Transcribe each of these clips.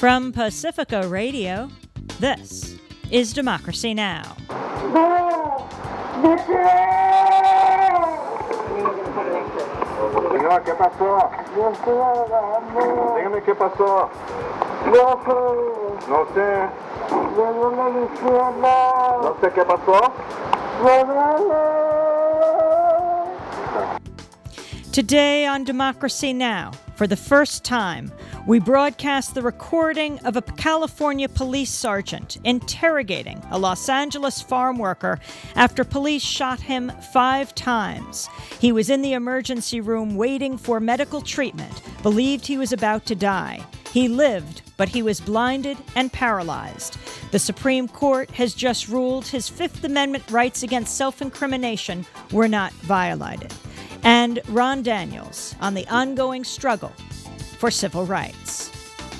From Pacifica Radio, this is Democracy Now! Señor, ¿qué pasó? Dígame qué pasó. No sé. No sé qué pasó. Today on Democracy Now! For the first time, we broadcast the recording of a California police sergeant interrogating a Los Angeles farm worker after police shot him 5 times. He was in the emergency room waiting for medical treatment, believed he was about to die. He lived, but he was blinded and paralyzed. The Supreme Court has just ruled his Fifth Amendment rights against self-incrimination were not violated. And Ron Daniels on the ongoing struggle for civil rights.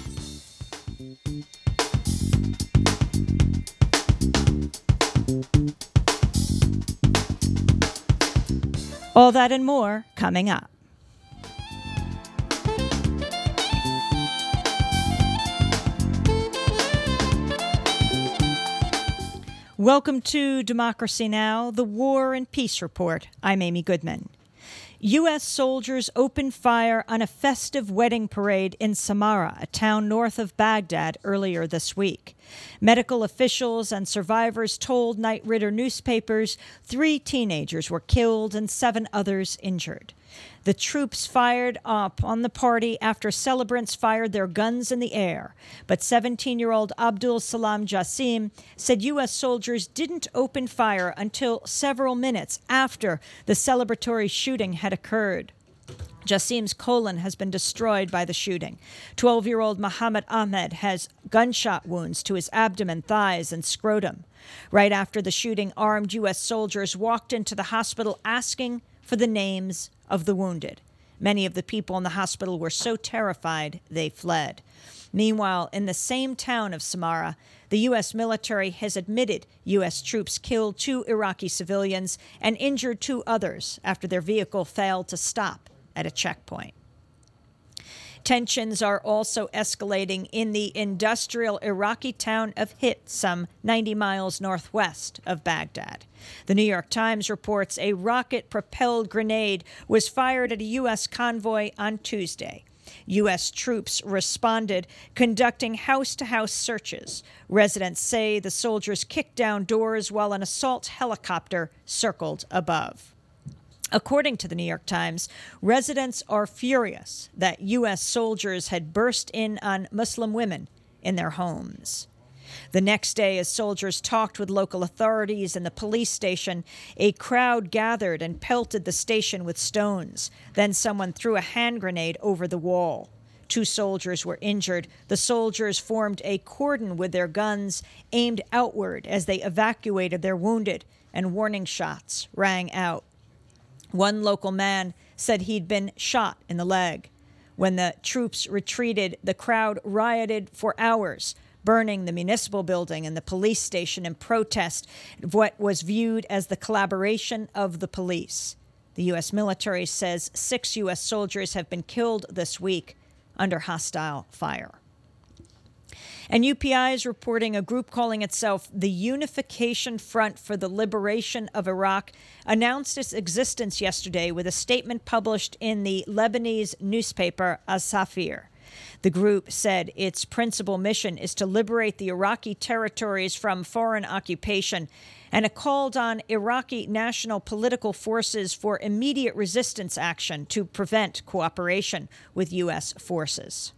All that and more coming up. Welcome to Democracy Now!, the War and Peace Report. I'm Amy Goodman. U.S. soldiers opened fire on a festive wedding parade in Samarra, a town north of Baghdad, earlier this week. Medical officials and survivors told Knight Ridder newspapers 3 teenagers were killed and 7 others injured. The troops fired up on the party after celebrants fired their guns in the air. But 17-year-old Abdul Salam Jassim said U.S. soldiers didn't open fire until several minutes after the celebratory shooting had occurred. Jassim's colon has been destroyed by the shooting. 12-year-old Muhammad Ahmed has gunshot wounds to his abdomen, thighs, and scrotum. Right after the shooting, armed U.S. soldiers walked into the hospital asking for the names of the wounded. Many of the people in the hospital were so terrified they fled. Meanwhile, in the same town of Samarra, the U.S. military has admitted U.S. troops killed 2 Iraqi civilians and injured 2 others after their vehicle failed to stop at a checkpoint. Tensions are also escalating in the industrial Iraqi town of Hit, some 90 miles northwest of Baghdad. The New York Times reports a rocket-propelled grenade was fired at a U.S. convoy on Tuesday. U.S. troops responded, conducting house-to-house searches. Residents say the soldiers kicked down doors while an assault helicopter circled above. According to the New York Times, residents are furious that U.S. soldiers had burst in on Muslim women in their homes. The next day, as soldiers talked with local authorities and the police station, a crowd gathered and pelted the station with stones. Then someone threw a hand grenade over the wall. 2 soldiers were injured. The soldiers formed a cordon with their guns aimed outward as they evacuated their wounded, and warning shots rang out. One local man said he'd been shot in the leg. When the troops retreated, the crowd rioted for hours, burning the municipal building and the police station in protest of what was viewed as the collaboration of the police. The U.S. military says 6 U.S. soldiers have been killed this week under hostile fire. And UPI is reporting a group calling itself the Unification Front for the Liberation of Iraq announced its existence yesterday with a statement published in the Lebanese newspaper As-Safir. The group said its principal mission is to liberate the Iraqi territories from foreign occupation, and it called on Iraqi national political forces for immediate resistance action to prevent cooperation with U.S. forces.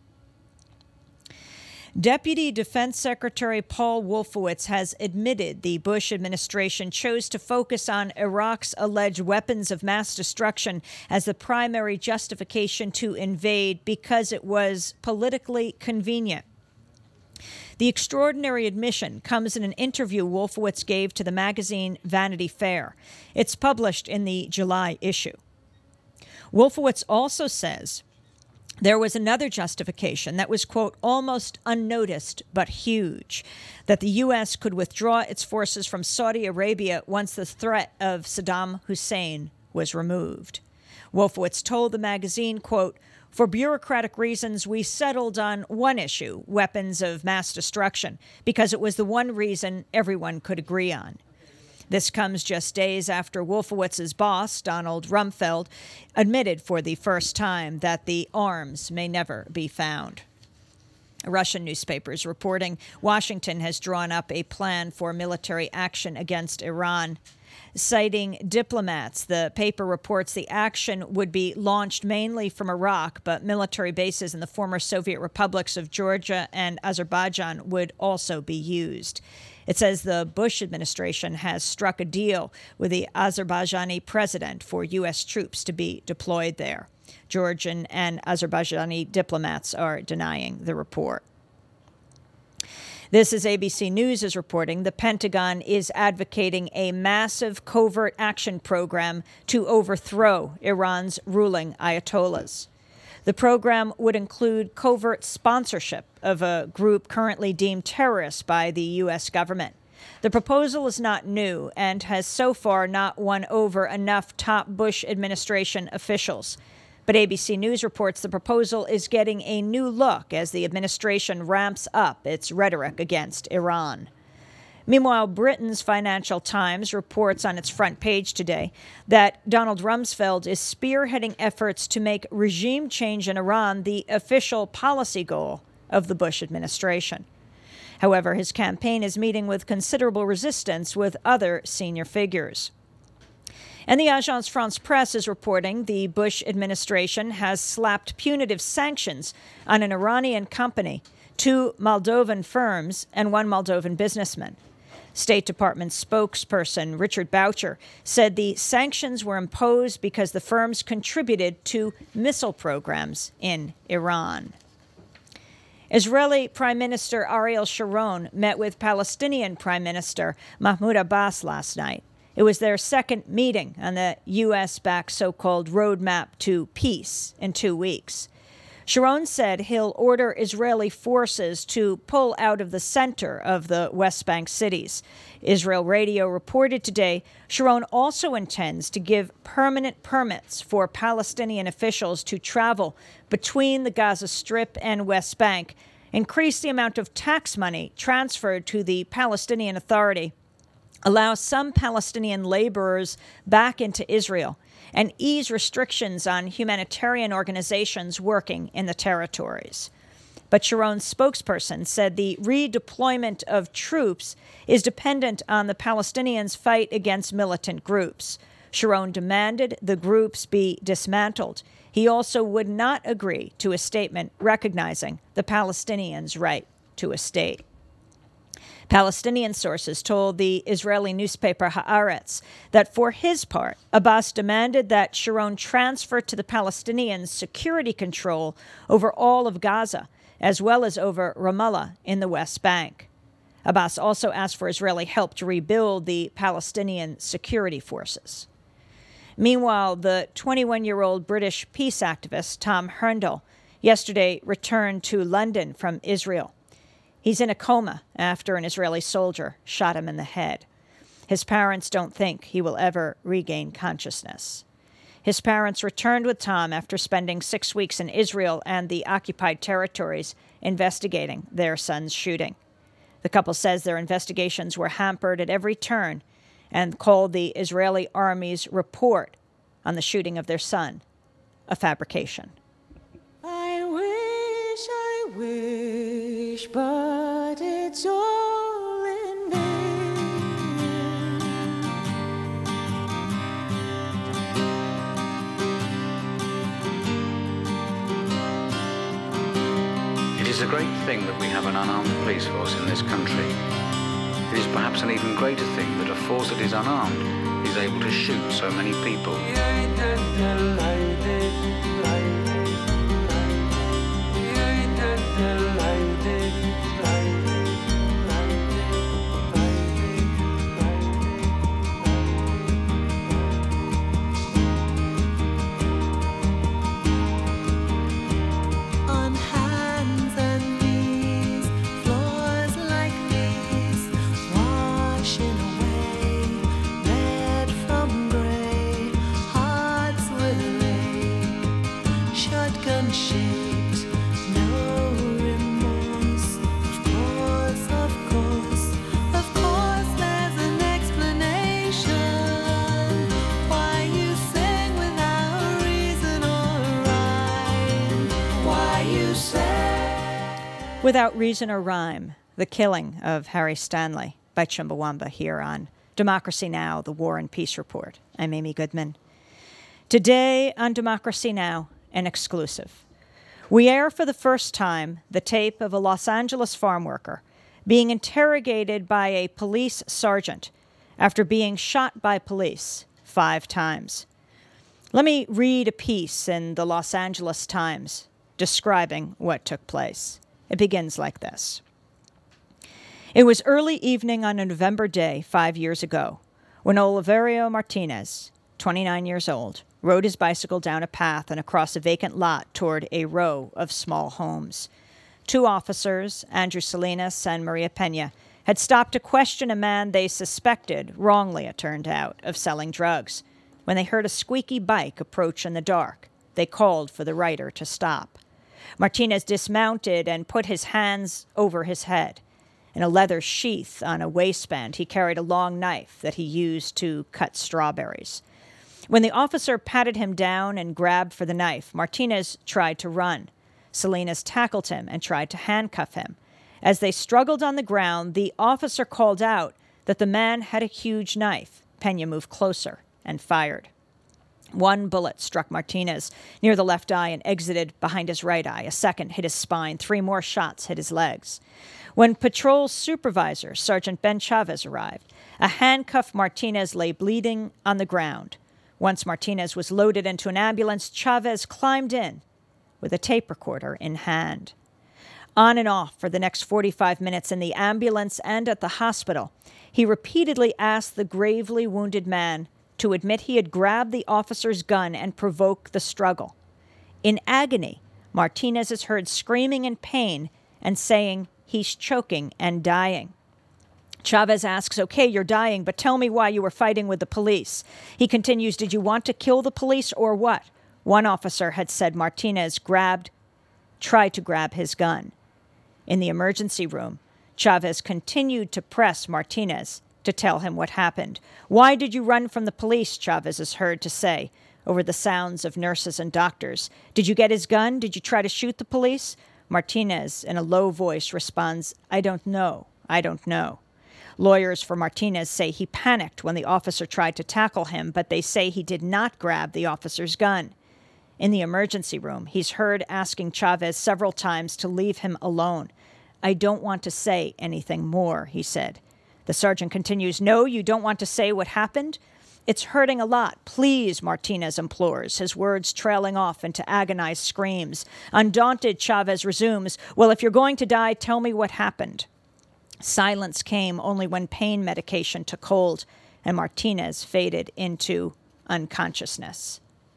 Deputy Defense Secretary Paul Wolfowitz has admitted the Bush administration chose to focus on Iraq's alleged weapons of mass destruction as the primary justification to invade because it was politically convenient. The extraordinary admission comes in an interview Wolfowitz gave to the magazine Vanity Fair. It's published in the July issue. Wolfowitz also says there was another justification that was, quote, almost unnoticed but huge, that the U.S. could withdraw its forces from Saudi Arabia once the threat of Saddam Hussein was removed. Wolfowitz told the magazine, quote, For bureaucratic reasons, we settled on one issue, weapons of mass destruction, because it was the one reason everyone could agree on. This comes just days after Wolfowitz's boss, Donald Rumsfeld, admitted for the first time that the arms may never be found. Russian newspapers reporting Washington has drawn up a plan for military action against Iran. Citing diplomats, the paper reports the action would be launched mainly from Iraq, but military bases in the former Soviet republics of Georgia and Azerbaijan would also be used. It says the Bush administration has struck a deal with the Azerbaijani president for U.S. troops to be deployed there. Georgian and Azerbaijani diplomats are denying the report. This is ABC News is reporting the Pentagon is advocating a massive covert action program to overthrow Iran's ruling ayatollahs. The program would include covert sponsorship of a group currently deemed terrorist by the U.S. government. The proposal is not new and has so far not won over enough top Bush administration officials. But ABC News reports the proposal is getting a new look as the administration ramps up its rhetoric against Iran. Meanwhile, Britain's Financial Times reports on its front page today that Donald Rumsfeld is spearheading efforts to make regime change in Iran the official policy goal of the Bush administration. However, his campaign is meeting with considerable resistance with other senior figures. And the Agence France-Presse is reporting the Bush administration has slapped punitive sanctions on an Iranian company, 2 Moldovan firms, and 1 Moldovan businessman. State Department spokesperson Richard Boucher said the sanctions were imposed because the firms contributed to missile programs in Iran. Israeli Prime Minister Ariel Sharon met with Palestinian Prime Minister Mahmoud Abbas last night. It was their second meeting on the U.S.-backed so-called roadmap to peace in 2 weeks. Sharon said he'll order Israeli forces to pull out of the center of the West Bank cities. Israel Radio reported today Sharon also intends to give permanent permits for Palestinian officials to travel between the Gaza Strip and West Bank, increase the amount of tax money transferred to the Palestinian Authority, allow some Palestinian laborers back into Israel, and ease restrictions on humanitarian organizations working in the territories. But Sharon's spokesperson said the redeployment of troops is dependent on the Palestinians' fight against militant groups. Sharon demanded the groups be dismantled. He also would not agree to a statement recognizing the Palestinians' right to a state. Palestinian sources told the Israeli newspaper Haaretz that for his part, Abbas demanded that Sharon transfer to the Palestinians security control over all of Gaza, as well as over Ramallah in the West Bank. Abbas also asked for Israeli help to rebuild the Palestinian security forces. Meanwhile, the 21-year-old British peace activist Tom Herndl yesterday returned to London from Israel. He's in a coma after an Israeli soldier shot him in the head. His parents don't think he will ever regain consciousness. His parents returned with Tom after spending 6 weeks in Israel and the occupied territories investigating their son's shooting. The couple says their investigations were hampered at every turn and called the Israeli army's report on the shooting of their son a fabrication. I wish, but it's all in vain. It is a great thing that we have an unarmed police force in this country. It is perhaps an even greater thing that a force that is unarmed is able to shoot so many people. Washing away, red from gray, hearts with Without Reason or Rhyme, The Killing of Harry Stanley by Chumbawamba here on Democracy Now!, the War and Peace Report. I'm Amy Goodman. Today on Democracy Now!, an exclusive. We air for the first time the tape of a Los Angeles farm worker being interrogated by a police sergeant after being shot by police 5 times. Let me read a piece in the Los Angeles Times describing what took place. It begins like this. It was early evening on a November day 5 years ago when Oliverio Martinez, 29 years old, rode his bicycle down a path and across a vacant lot toward a row of small homes. 2 officers, Andrew Salinas and Maria Pena, had stopped to question a man they suspected, wrongly it turned out, of selling drugs. When they heard a squeaky bike approach in the dark, they called for the rider to stop. Martinez dismounted and put his hands over his head. In a leather sheath on a waistband, he carried a long knife that he used to cut strawberries. When the officer patted him down and grabbed for the knife, Martinez tried to run. Salinas tackled him and tried to handcuff him. As they struggled on the ground, the officer called out that the man had a huge knife. Pena moved closer and fired. 1 bullet struck Martinez near the left eye and exited behind his right eye. A second hit his spine. 3 more shots hit his legs. When patrol supervisor, Sergeant Ben Chavez, arrived, a handcuffed Martinez lay bleeding on the ground. Once Martinez was loaded into an ambulance, Chavez climbed in with a tape recorder in hand. On and off for the next 45 minutes in the ambulance and at the hospital, he repeatedly asked the gravely wounded man to admit he had grabbed the officer's gun and provoked the struggle. In agony, Martinez is heard screaming in pain and saying he's choking and dying. Chavez asks, "Okay, you're dying, but tell me why you were fighting with the police." He continues, "Did you want to kill the police or what?" One officer had said Martinez tried to grab his gun. In the emergency room, Chavez continued to press Martinez to tell him what happened. "Why did you run from the police?" Chavez is heard to say over the sounds of nurses and doctors. "Did you get his gun? Did you try to shoot the police?" Martinez, in a low voice, responds, "I don't know. I don't know." Lawyers for Martinez say he panicked when the officer tried to tackle him, but they say he did not grab the officer's gun. In the emergency room, he's heard asking Chavez several times to leave him alone. "I don't want to say anything more," he said. The sergeant continues, "No, you don't want to say what happened? It's hurting a lot. Please," Martinez implores, his words trailing off into agonized screams. Undaunted, Chavez resumes, "Well, if you're going to die, tell me what happened." Silence came only when pain medication took hold, and Martinez faded into unconsciousness.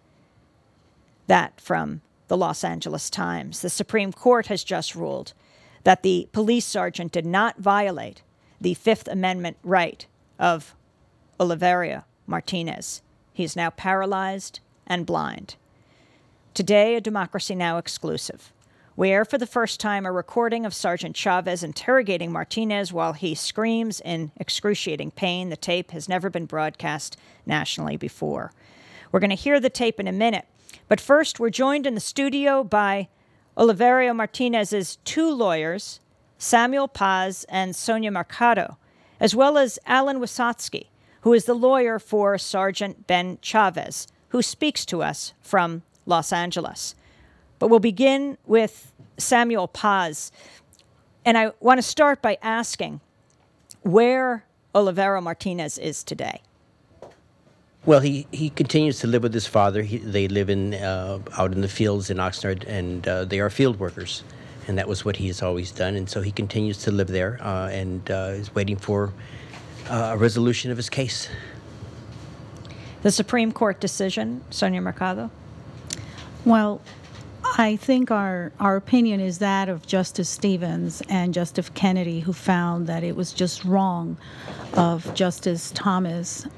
That from the Los Angeles Times. The Supreme Court has just ruled that the police sergeant did not violate the Fifth Amendment right of Oliverio Martinez. He is now paralyzed and blind. Today, a Democracy Now! Exclusive. We air for the first time a recording of Sergeant Chavez interrogating Martinez while he screams in excruciating pain. The tape has never been broadcast nationally before. We're going to hear the tape in a minute, but first we're joined in the studio by Oliverio Martinez's 2 lawyers, Samuel Paz and Sonia Mercado, as well as Alan Wysotsky, who is the lawyer for Sergeant Ben Chavez, who speaks to us from Los Angeles. But we'll begin with Samuel Paz. And I want to start by asking where Oliverio Martinez is today. Well, he continues to live with his father. They live out in the fields in Oxnard, and they are field workers. And that was what he has always done. And so he continues to live there and is waiting for a resolution of his case. The Supreme Court decision, Sonia Mercado? Well, I think our opinion is that of Justice Stevens and Justice Kennedy, who found that it was just wrong of Justice Thomas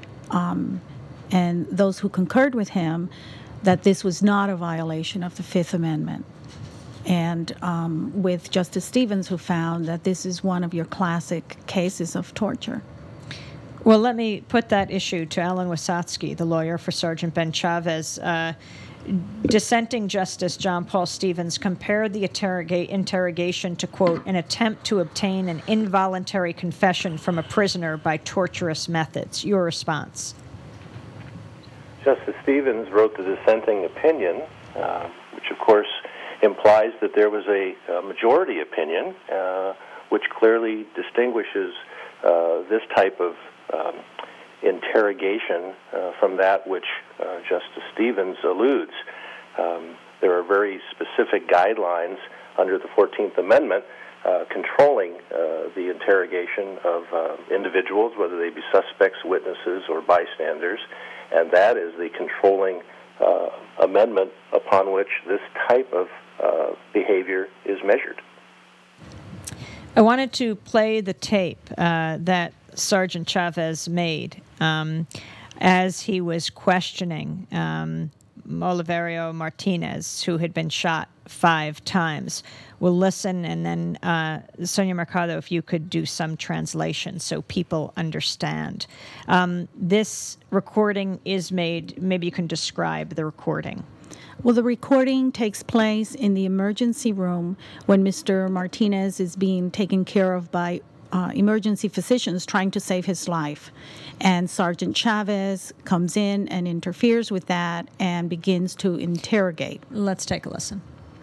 and those who concurred with him that this was not a violation of the Fifth Amendment. And with Justice Stevens, who found that this is one of your classic cases of torture. Well, let me put that issue to Alan Wysotsky, the lawyer for Sergeant Ben Chavez. Dissenting Justice John Paul Stevens compared the interrogation to, quote, an attempt to obtain an involuntary confession from a prisoner by torturous methods. Your response? Justice Stevens wrote the dissenting opinion, which of course implies that there was a majority opinion, which clearly distinguishes this type of interrogation from that which Justice Stevens alludes. There are very specific guidelines under the 14th Amendment controlling the interrogation of individuals, whether they be suspects, witnesses, or bystanders, and that is the controlling amendment upon which this type of behavior is measured. I wanted to play the tape that Sergeant Chavez made as he was questioning Oliverio Martinez, who had been shot 5 times. We'll listen, and then Sonia Mercado, if you could do some translation so people understand. This recording is made, maybe you can describe the recording. Well, the recording takes place in the emergency room when Mr. Martinez is being taken care of by emergency physicians trying to save his life. And Sergeant Chavez comes in and interferes with that and begins to interrogate. Let's take a listen.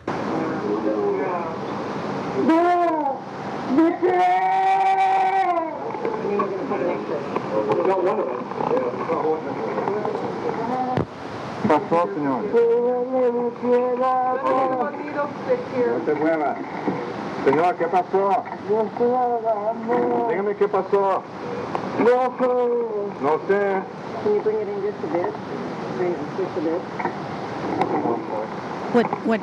Pasó, señor. No te muevas. Señor, ¿qué pasó? Dígame qué pasó. No sé. Can you bring it in just a bit? Bring it just a bit. What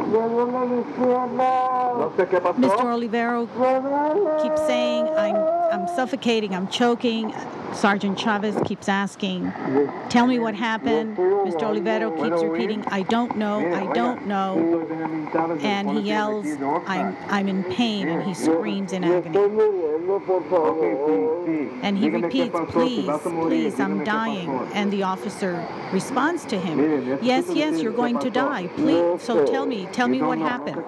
No sé qué pasó. Mr. Olivero keeps saying, I'm suffocating, I'm choking. Sergeant Chavez keeps asking, tell me what happened. Mr. Olivero keeps repeating, I don't know, I don't know. And he yells, I'm in pain, and he screams in agony. And he repeats, please, I'm dying. And the officer responds to him, yes, you're going to die. Please, so tell me what happened.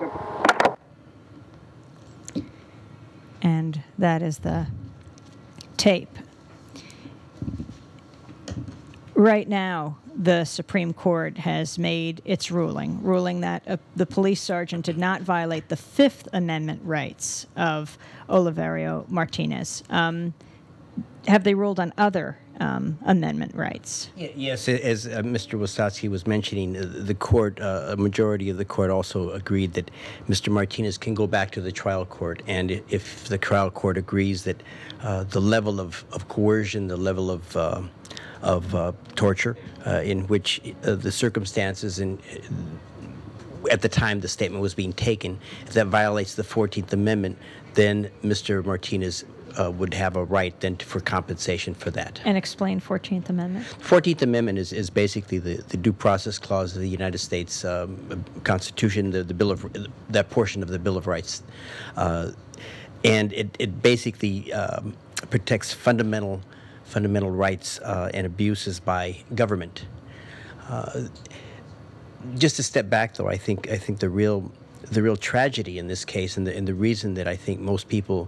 And that is the tape. Right now, the Supreme Court has made its ruling that the police sergeant did not violate the Fifth Amendment rights of Oliverio Martinez. Have they ruled on other amendment rights? Yes, as Mr. Wasatski was mentioning, the court, a majority of the court also agreed that Mr. Martinez can go back to the trial court, and if the trial court agrees that the level of coercion, the level of torture, in which the circumstances at the time the statement was being taken, if that violates the 14th Amendment, then Mr. Martinez would have a right then for compensation for that. And explain 14th Amendment. 14th Amendment is basically the due process clause of the United States Constitution, the Bill of that portion of the Bill of Rights, and it basically protects fundamental rights and abuses by government. Just to step back, though, I think the real tragedy in this case, and the reason that I think most people,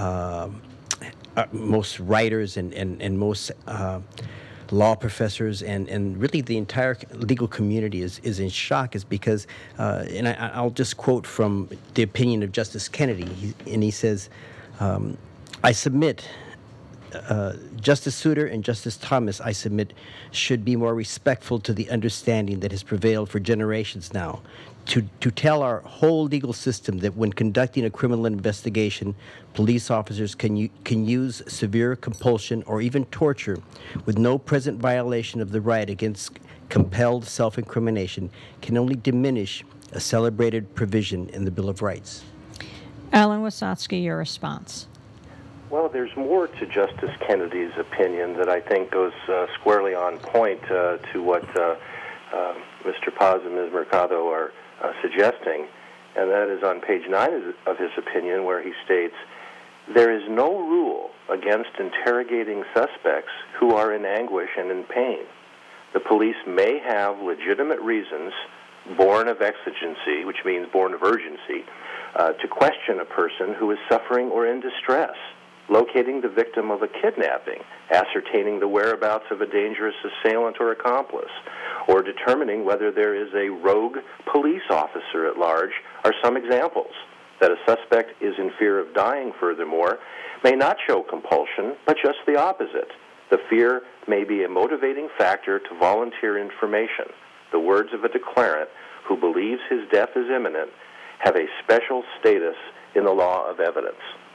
most writers and most law professors and really the entire legal community is in shock is because, and I'll just quote from the opinion of Justice Kennedy, he says, I submit, Justice Souter and Justice Thomas, I submit, should be more respectful to the understanding that has prevailed for generations now, to tell our whole legal system that when conducting a criminal investigation, police officers can use severe compulsion or even torture with no present violation of the right against compelled self-incrimination can only diminish a celebrated provision in the Bill of Rights. Alan Wasatski, your response. Well, there's more to Justice Kennedy's opinion that I think goes squarely on point to what Mr. Paz and Ms. Mercado are suggesting, and that is on page 9 of his opinion, where he states, there is no rule against interrogating suspects who are in anguish and in pain. the police may have legitimate reasons, born of exigency, which means born of urgency, to question a person who is suffering or in distress, locating the victim of a kidnapping, ascertaining the whereabouts of a dangerous assailant or accomplice, or determining whether there is a rogue police officer at large, are some examples. That a suspect is in fear of dying, furthermore, may not show compulsion, but just the opposite. The fear may be a motivating factor to volunteer information. The words of a declarant who believes his death is imminent have a special status in the law of evidence.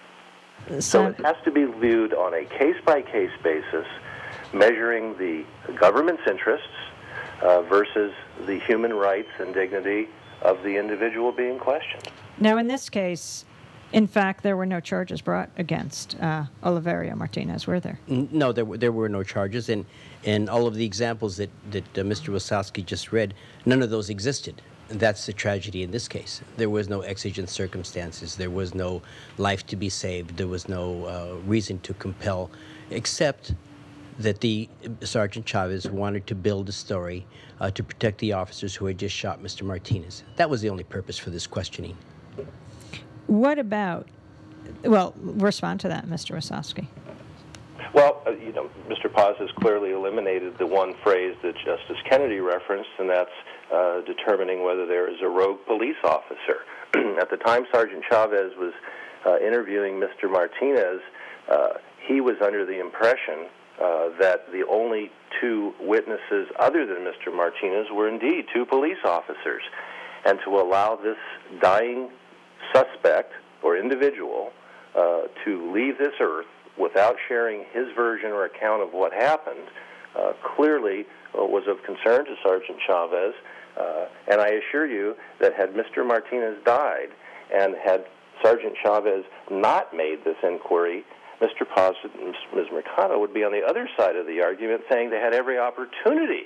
So it has to be viewed on a case-by-case basis, measuring the government's interests versus the human rights and dignity of the individual being questioned. Now, in this case, in fact, there were no charges brought against Oliverio Martinez, were there? No, there were no charges, and all of the examples that Mr. Wasowski just read, none of those existed. And that's the tragedy in this case. There was no exigent circumstances. There was no life to be saved. There was no reason to compel, except that the Sergeant Chavez wanted to build a story to protect the officers who had just shot Mr. Martinez. That was the only purpose for this questioning. What about, well, respond to that, Mr. Wasowski. Well, Mr. Paz has clearly eliminated the one phrase that Justice Kennedy referenced, and that's determining whether there is a rogue police officer. At the time Sergeant Chavez was interviewing Mr. Martinez, he was under the impression that the only two witnesses other than Mr. Martinez were indeed two police officers. And to allow this dying suspect or individual to leave this earth without sharing his version or account of what happened clearly was of concern to Sergeant Chavez. And I assure you that had Mr. Martinez died and had Sergeant Chavez not made this inquiry, Mr. Paz and Ms. Mercado would be on the other side of the argument saying they had every opportunity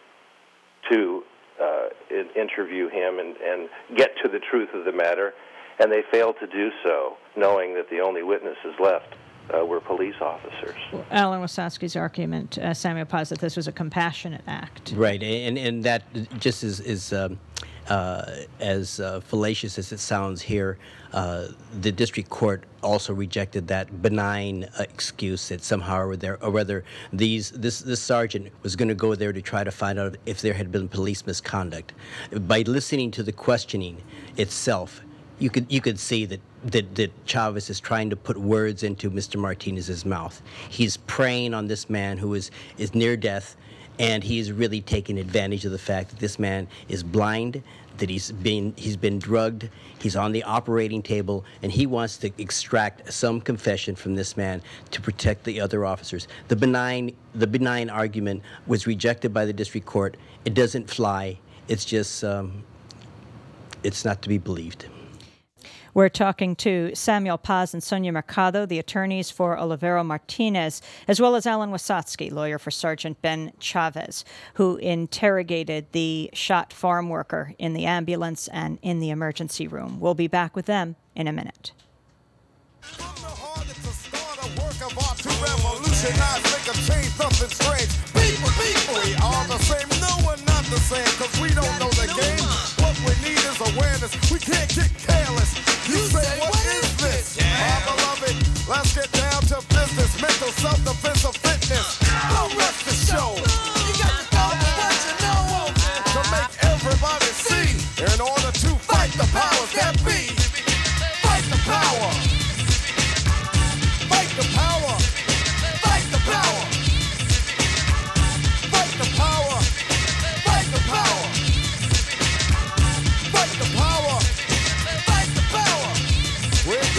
to interview him and get to the truth of the matter, and they failed to do so, knowing that the only witnesses left were police officers. Alan Wasowski's argument, Samuel Paz, that this was a compassionate act. Right, and that just is as fallacious as it sounds here, the district court also rejected that benign excuse that somehow or whether this sergeant was going to go there to try to find out if there had been police misconduct. By listening to the questioning itself, you could see that Chavez is trying to put words into Mr. Martinez's mouth. He's preying on this man who is near death, and he's really taking advantage of the fact that this man is blind, that he's been drugged, he's on the operating table, and he wants to extract some confession from this man to protect the other officers. The benign argument was rejected by the district court. It doesn't fly. It's just it's not to be believed. We're talking to Samuel Paz and Sonia Mercado, the attorneys for Oliverio Martinez, as well as Alan Wasowski, lawyer for Sergeant Ben Chavez, who interrogated the shot farm worker in the ambulance and in the emergency room. We'll be back with them in a minute. We can't get careless. You say, what is this? My beloved, let's get down to business. Mental self-defense of fitness. Don't rush the show. You got to go with what you know to make everybody see. In order to fight the powers that be. Fight the power. Fight the power. Fight the power. Fight the power. Fight the power. Fight the power. Fight the power. We're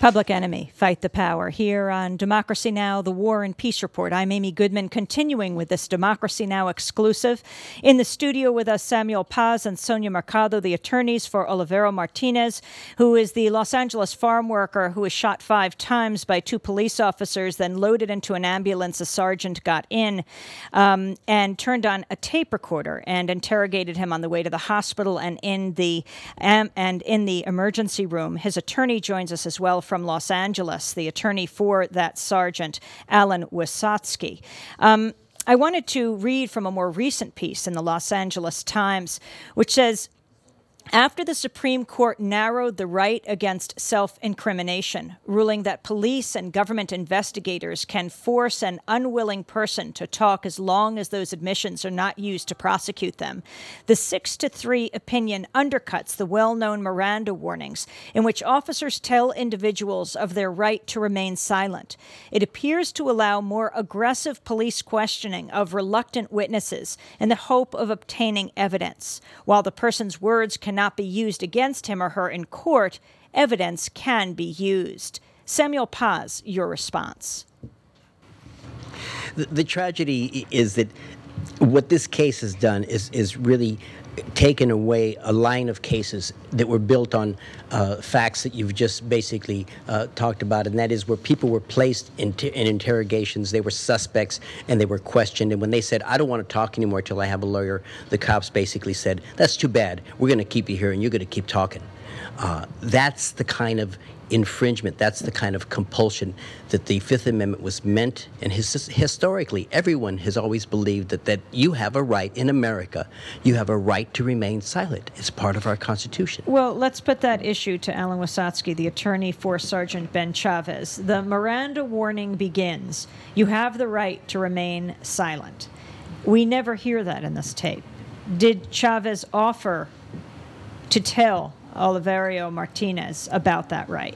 Public Enemy, Fight the Power. Here on Democracy Now!, the War and Peace Report. I'm Amy Goodman, continuing with this Democracy Now! Exclusive. In the studio with us, Samuel Paz and Sonia Mercado, the attorneys for Olivero Martinez, who is the Los Angeles farm worker who was shot 5 times by 2 police officers, then loaded into an ambulance. A sergeant got in and turned on a tape recorder and interrogated him on the way to the hospital and in the emergency room. His attorney joins us as well from Los Angeles, the attorney for that sergeant, Alan Wysotsky. I wanted to read from a more recent piece in the Los Angeles Times, which says, after the Supreme Court narrowed the right against self-incrimination, ruling that police and government investigators can force an unwilling person to talk as long as those admissions are not used to prosecute them, the 6-3 opinion undercuts the well-known Miranda warnings in which officers tell individuals of their right to remain silent. It appears to allow more aggressive police questioning of reluctant witnesses in the hope of obtaining evidence. While the person's words cannot be used against him or her in court, evidence can be used. Samuel Paz, your response. The tragedy is that what this case has done is really taken away a line of cases that were built on facts that you've just basically talked about, and that is where people were placed in interrogations, they were suspects, and they were questioned, and when they said, I don't want to talk anymore till I have a lawyer, the cops basically said, that's too bad, we're going to keep you here and you're going to keep talking. That's the kind of infringement, that's the kind of compulsion that the Fifth Amendment was meant, and historically everyone has always believed that you have a right in America, you have a right to remain silent. It's part of our Constitution. Well, let's put that issue to Alan Wysotsky, the attorney for Sergeant Ben Chavez. The Miranda warning begins, you have the right to remain silent. We never hear that in this tape. Did Chavez offer to tell Olivero Martinez about that right?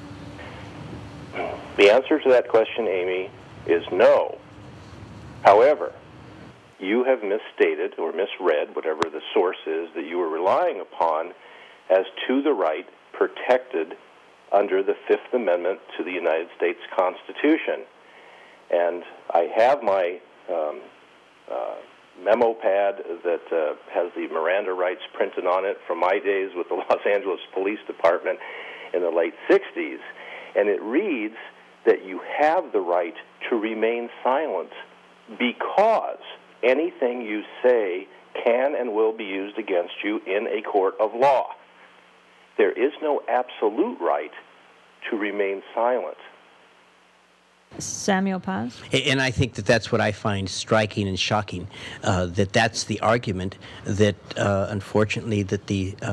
The answer to that question, Amy, is no. However, you have misstated or misread whatever the source is that you were relying upon as to the right protected under the Fifth Amendment to the United States Constitution. And I have my memo pad that has the Miranda rights printed on it from my days with the Los Angeles Police Department in the late 60s, and it reads that you have the right to remain silent because anything you say can and will be used against you in a court of law. There is no absolute right to remain silent. Samuel Paz? And I think that's what I find striking and shocking, that's the argument that, unfortunately, that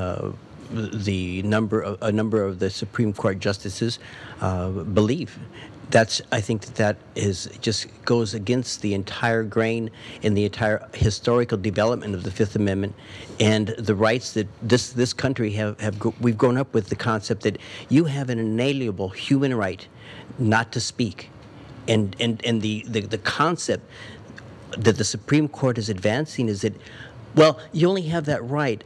a number of the Supreme Court justices believe. I think that is just goes against the entire grain in the entire historical development of the Fifth Amendment and the rights that this country we've grown up with the concept that you have an inalienable human right not to speak. And the concept that the Supreme Court is advancing is that, well, you only have that right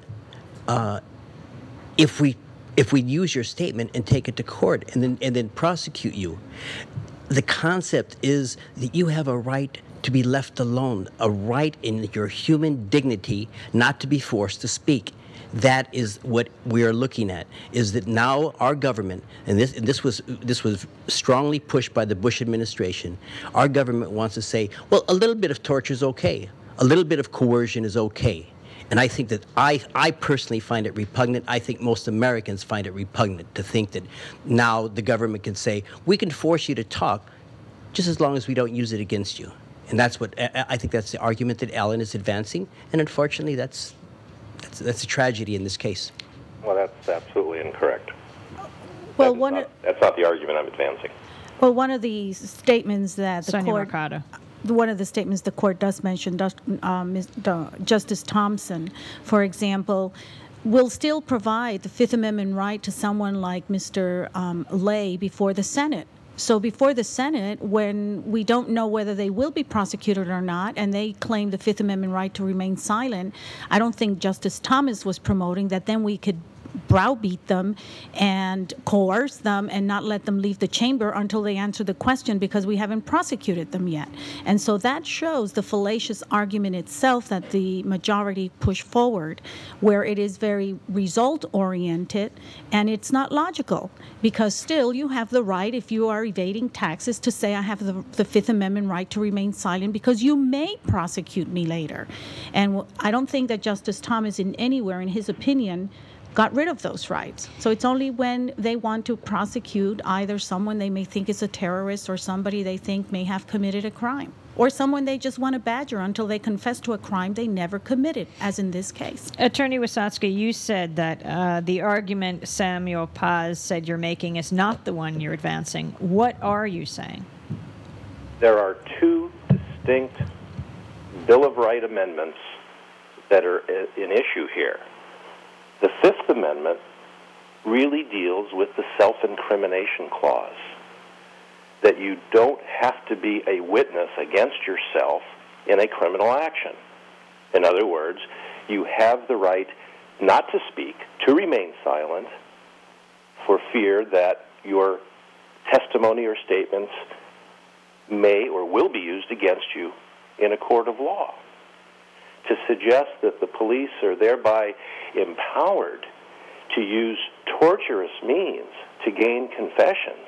if we use your statement and take it to court and then prosecute you. The concept is that you have a right to be left alone, a right in your human dignity not to be forced to speak. That is what we are looking at, is that now our government, and this was strongly pushed by the Bush administration, our government wants to say, well, a little bit of torture is okay, a little bit of coercion is okay. And I think that I personally find it repugnant. I think most Americans find it repugnant to think that now the government can say, we can force you to talk just as long as we don't use it against you. And that's what, I think that's the argument that Alan is advancing. And unfortunately, that's a tragedy in this case. Well, that's absolutely incorrect. Well, that's not the argument I'm advancing. Well, one of the statements that the Sonia court... Mercado. One of the statements the court does mention, Justice Thompson, for example, will still provide the Fifth Amendment right to someone like Mr. Lay before the Senate. So before the Senate, when we don't know whether they will be prosecuted or not, and they claim the Fifth Amendment right to remain silent, I don't think Justice Thomas was promoting that then we could browbeat them and coerce them and not let them leave the chamber until they answer the question because we haven't prosecuted them yet. And so that shows the fallacious argument itself that the majority push forward, where it is very result-oriented and it's not logical, because still you have the right, if you are evading taxes, to say I have the Fifth Amendment right to remain silent because you may prosecute me later. And I don't think that Justice Thomas in anywhere in his opinion got rid of those rights. So it's only when they want to prosecute either someone they may think is a terrorist or somebody they think may have committed a crime, or someone they just want to badger until they confess to a crime they never committed, as in this case. Attorney Wisocki, you said that the argument Samuel Paz said you're making is not the one you're advancing. What are you saying? There are two distinct Bill of Rights amendments that are in issue here. The Fifth Amendment really deals with the self-incrimination clause, that you don't have to be a witness against yourself in a criminal action. In other words, you have the right not to speak, to remain silent, for fear that your testimony or statements may or will be used against you in a court of law. To suggest that the police are thereby empowered to use torturous means to gain confessions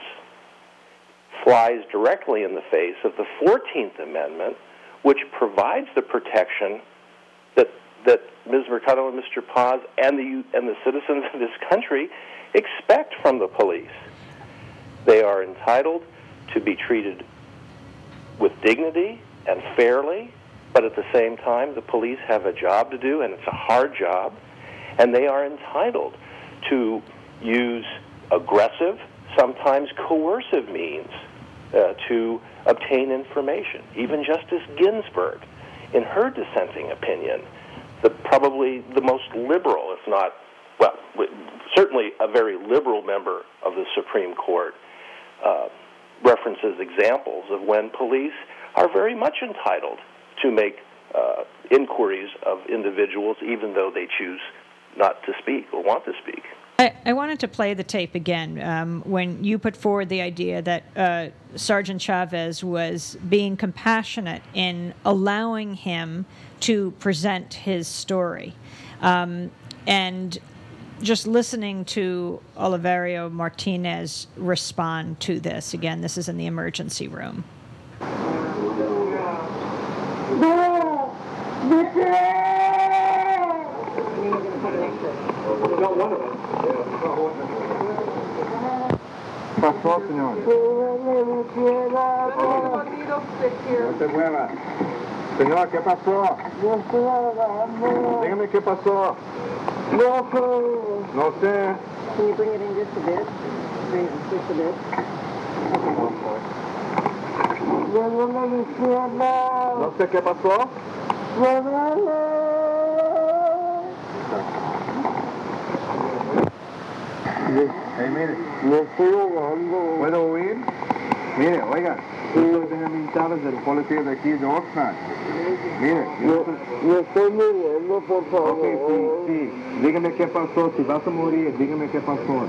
flies directly in the face of the 14th Amendment, which provides the protection that Ms. Mercado and Mr. Paz and the citizens of this country expect from the police. They are entitled to be treated with dignity and fairly, but at the same time, the police have a job to do, and it's a hard job, and they are entitled to use aggressive, sometimes coercive means to obtain information. Even Justice Ginsburg, in her dissenting opinion, probably the most liberal, if not, well, certainly a very liberal member of the Supreme Court, references examples of when police are very much entitled to make inquiries of individuals, even though they choose not to speak or want to speak. I wanted to play the tape again when you put forward the idea that Sergeant Chavez was being compassionate in allowing him to present his story. And just listening to Oliverio Martinez respond to this, again, this is in the emergency room. Pasó, señor. No te muevas. Señor, ¿qué pasó? Dígame qué pasó. No sé. Can you bring it in just a bit? Bring it just a bit. No sé qué pasó. Hey, mire. Me estoy ahogando. ¿Puedo huir? Mire, oiga. Yo estoy Benjamín del policía de aquí de Oxnard. Mire. Me estoy muriendo, por favor. Ok, sí. Dígame qué pasó. Si vas a morir, dígame qué pasó.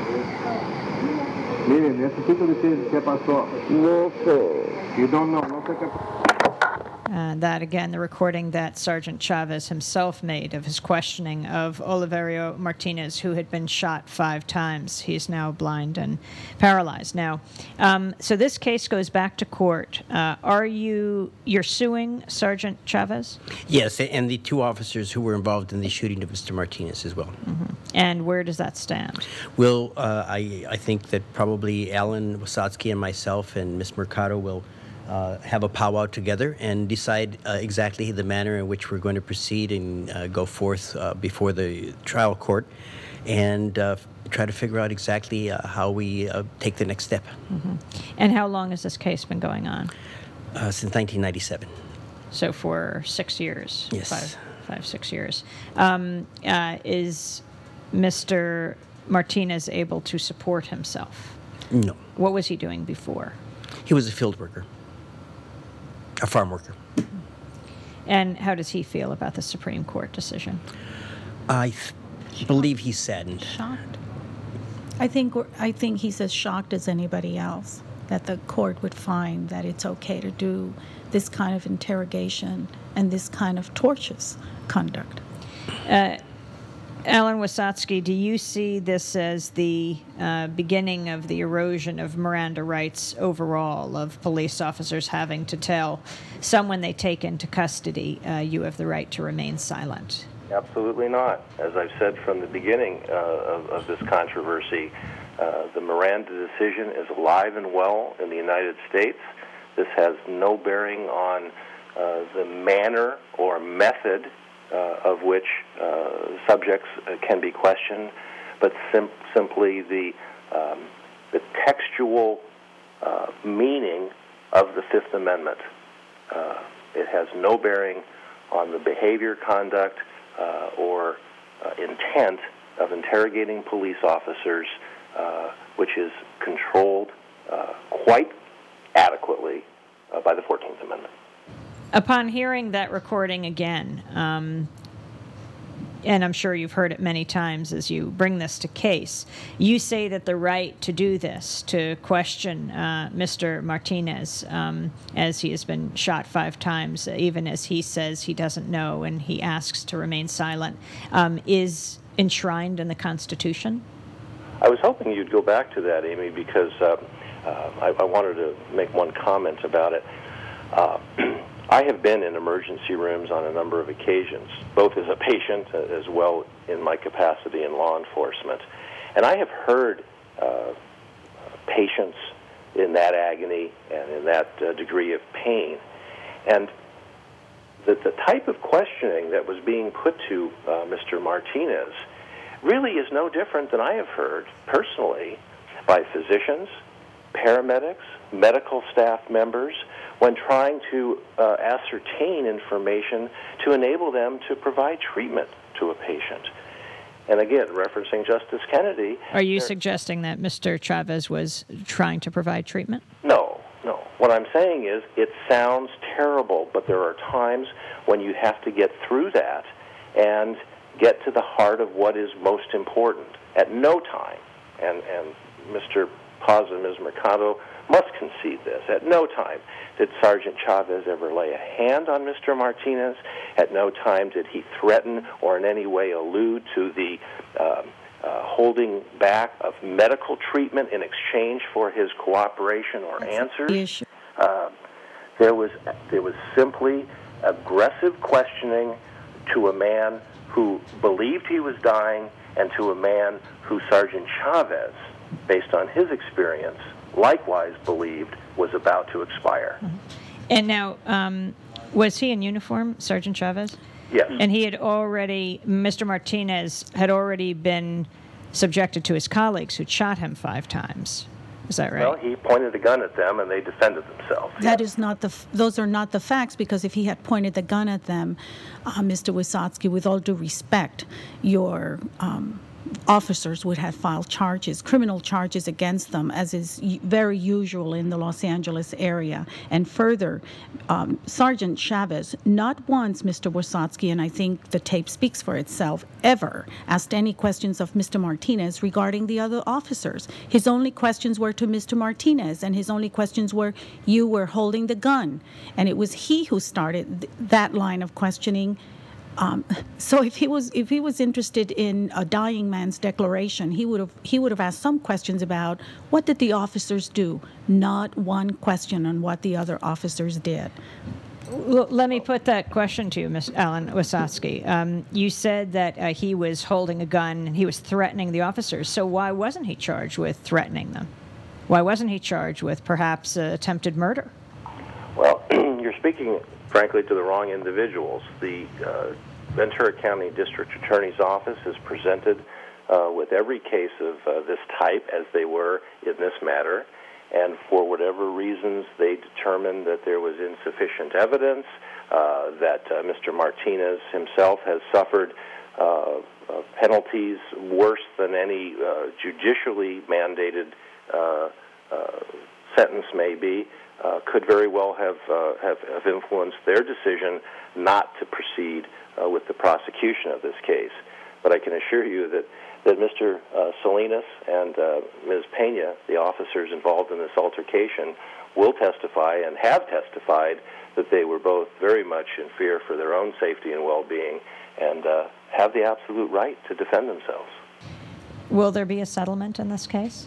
Mire, necesito decir qué pasó. No sé. You don't know. No sé qué pasó. That, again, the recording that Sergeant Chavez himself made of his questioning of Oliverio Martinez, who had been shot 5 times. He's now blind and paralyzed. Now, so this case goes back to court. You're suing Sergeant Chavez? Yes, and the 2 officers who were involved in the shooting of Mr. Martinez as well. Mm-hmm. And where does that stand? Well, I think that probably Alan Wisocki and myself and Ms. Mercado will have a powwow together and decide exactly the manner in which we're going to proceed and go forth before the trial court and try to figure out exactly how we take the next step. Mm-hmm. And how long has this case been going on? Since 1997. So for 6 years? Yes. 6 years. Is Mr. Martinez able to support himself? No. What was he doing before? He was a field worker. A farm worker. And how does he feel about the Supreme Court decision? believe he's saddened. Shocked. I think he's as shocked as anybody else that the court would find that it's okay to do this kind of interrogation and this kind of tortious conduct. Alan Wysotsky, do you see this as the beginning of the erosion of Miranda rights overall, of police officers having to tell someone they take into custody, you have the right to remain silent? Absolutely not. As I've said from the beginning of this controversy, the Miranda decision is alive and well in the United States. This has no bearing on the manner or method of which subjects can be questioned, but simply the textual meaning of the Fifth Amendment. It has no bearing on the behavior, conduct, or intent of interrogating police officers, which is controlled quite adequately by the 14th Amendment. Upon hearing that recording again, and I'm sure you've heard it many times as you bring this to case, you say that the right to do this, to question Mr. Martinez, as he has been shot 5 times, even as he says he doesn't know and he asks to remain silent, is enshrined in the Constitution? I was hoping you'd go back to that, Amy, because I wanted to make one comment about it. I have been in emergency rooms on a number of occasions, both as a patient as well in my capacity in law enforcement. And I have heard patients in that agony and in that degree of pain. And the type of questioning that was being put to Mr. Martinez really is no different than I have heard personally by physicians, paramedics, medical staff members, when trying to ascertain information to enable them to provide treatment to a patient. And again, referencing Justice Kennedy... Are you suggesting that Mr. Chavez was trying to provide treatment? No. What I'm saying is it sounds terrible, but there are times when you have to get through that and get to the heart of what is most important. At no time, and Mr. Paz and Ms. Mercado must concede this, at no time did Sergeant Chavez ever lay a hand on Mr. Martinez. At no time did he threaten or in any way allude to the holding back of medical treatment in exchange for his cooperation or answers. There was simply aggressive questioning to a man who believed he was dying and to a man who Sergeant Chavez, based on his experience, likewise believed was about to expire. And now, was he in uniform, Sergeant Chavez? Yes. And he had already, Mr. Martinez had already been subjected to his colleagues who'd shot him 5 times. Is that right? Well, he pointed a gun at them and they defended themselves. That is not those are not the facts, because if he had pointed the gun at them, Mr. Wysotsky, with all due respect, your officers would have filed criminal charges against them, as is very usual in the Los Angeles area. And further, Sergeant Chavez, not once, Mr. Wysotsky, and I think the tape speaks for itself, ever asked any questions of Mr. Martinez regarding the other officers. His only questions were to Mr. Martinez, and his only questions were, you were holding the gun. And it was he who started that line of questioning. So if he was interested in a dying man's declaration, he would have asked some questions about what did the officers do, not one question on what the other officers did. Well, let me put that question to you, Ms. Alan Wysotsky. You said that he was holding a gun and he was threatening the officers. So why wasn't he charged with threatening them? Why wasn't he charged with perhaps attempted murder? Well, you're speaking, frankly, to the wrong individuals. The Ventura County District Attorney's Office is presented with every case of this type as they were in this matter, and for whatever reasons they determined that there was insufficient evidence, that Mr. Martinez himself has suffered penalties worse than any judicially mandated sentence may be, could very well have influenced their decision not to proceed with the prosecution of this case. but I can assure you that Mr. Salinas and Ms. Pena, the officers involved in this altercation, will testify and have testified that they were both very much in fear for their own safety and well-being and have the absolute right to defend themselves. Will there be a settlement in this case?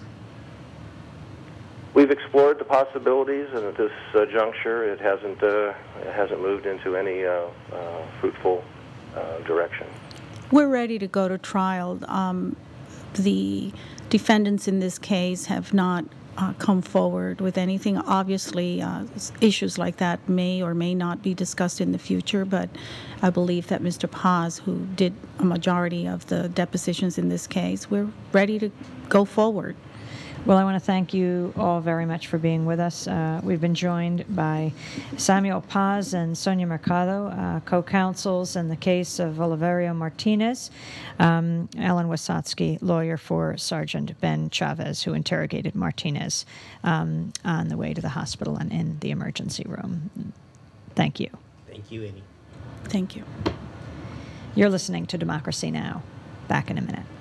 We've explored the possibilities, and at this juncture, it hasn't moved into any fruitful direction. We're ready to go to trial. The defendants in this case have not come forward with anything. Obviously, issues like that may or may not be discussed in the future, but I believe that Mr. Paz, who did a majority of the depositions in this case, we're ready to go forward. Well, I want to thank you all very much for being with us. We've been joined by Samuel Paz and Sonia Mercado, co-counsels in the case of Oliverio Martinez, Alan Wasatsky, lawyer for Sergeant Ben Chavez, who interrogated Martinez on the way to the hospital and in the emergency room. Thank you. Thank you, Amy. Thank you. You're listening to Democracy Now! Back in a minute.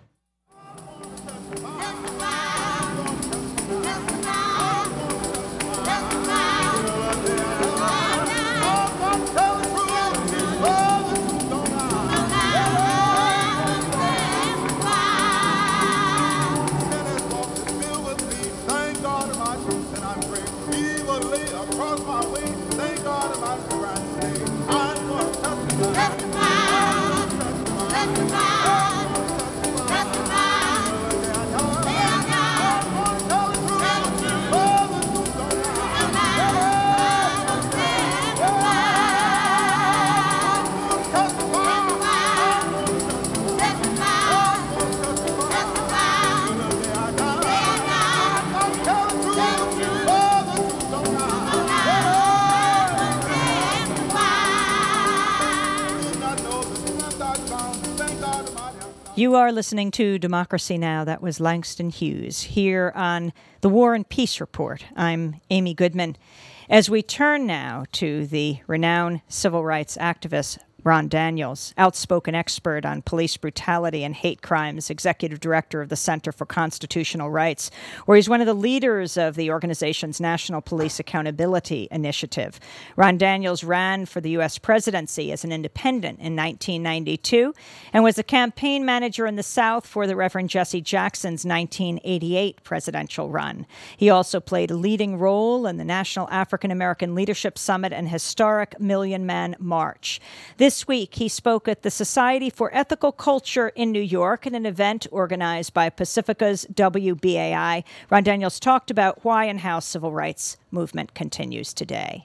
You are listening to Democracy Now! That was Langston Hughes here on the War and Peace Report. I'm Amy Goodman. As we turn now to the renowned civil rights activist Ron Daniels, outspoken expert on police brutality and hate crimes, executive director of the Center for Constitutional Rights, where he's one of the leaders of the organization's National Police Accountability Initiative. Ron Daniels ran for the U.S. presidency as an independent in 1992 and was a campaign manager in the South for the Reverend Jesse Jackson's 1988 presidential run. He also played a leading role in the National African American Leadership Summit and historic Million Man March. This week, he spoke at the Society for Ethical Culture in New York at an event organized by Pacifica's WBAI. Ron Daniels talked about why and how civil rights movement continues today.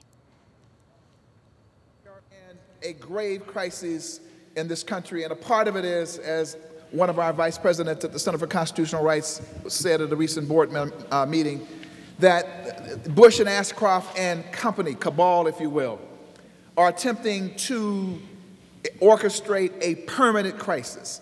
And a grave crisis in this country, and a part of it is, as one of our vice presidents at the Center for Constitutional Rights said at a recent board meeting, that Bush and Ashcroft and company, cabal, if you will, are attempting to orchestrate a permanent crisis